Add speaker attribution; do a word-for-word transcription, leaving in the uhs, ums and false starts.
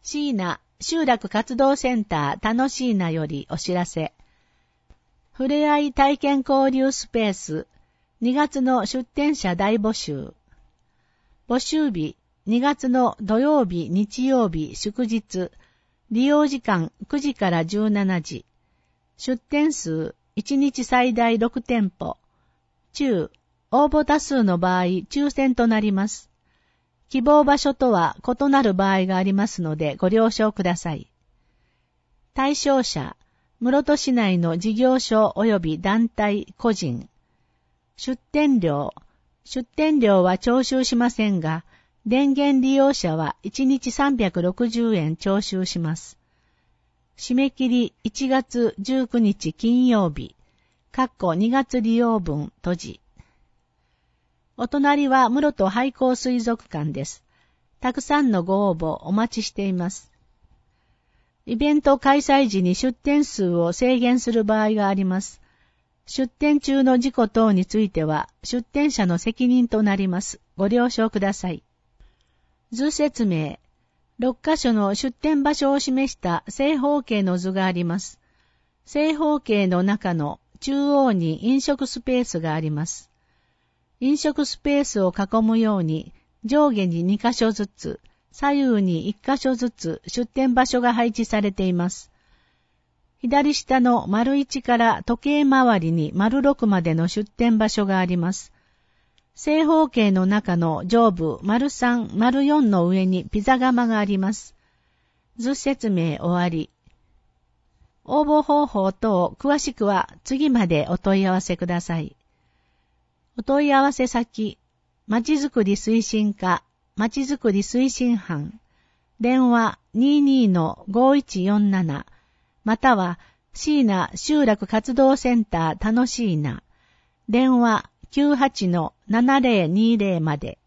Speaker 1: 椎名集落活動センター楽しいなよりお知らせ。ふれあい体験交流スペースにがつの出展者大募集。募集日にがつの土曜日、日曜日、祝日。利用時間くじからじゅうしちじ。出展数いちにち最大ろくてんぽ。中、応募多数の場合抽選となります。希望場所とは異なる場合がありますのでご了承ください。対象者、室戸市内の事業所及び団体、個人。出展料、出展料は徴収しませんが、電源利用者はいちにちさんびゃくろくじゅうえん徴収します。締め切りいちがつじゅうくにち金曜日、括弧にがつ利用分閉じ。お隣は室戸廃校水族館です。たくさんのご応募お待ちしています。イベント開催時に出展数を制限する場合があります。出展中の事故等については出展者の責任となります。ご了承ください。図説明。ろっかしょの出展場所を示した正方形の図があります。正方形の中の中央に飲食スペースがあります。飲食スペースを囲むように上下ににかしょずつ、左右にいっかしょずつ出展場所が配置されています。左下の丸いちから時計回りに丸ろくまでの出展場所があります。正方形の中の上部丸さん、丸よんの上にピザ窯があります。図説明終わり。応募方法等詳しくは次までお問い合わせください。お問い合わせ先、まちづくり推進課、まちづくり推進班、電話 にじゅうにのごいちよんなな、または椎名集落活動センター楽しいな、電話きゅうはちのななぜろにぜろまで。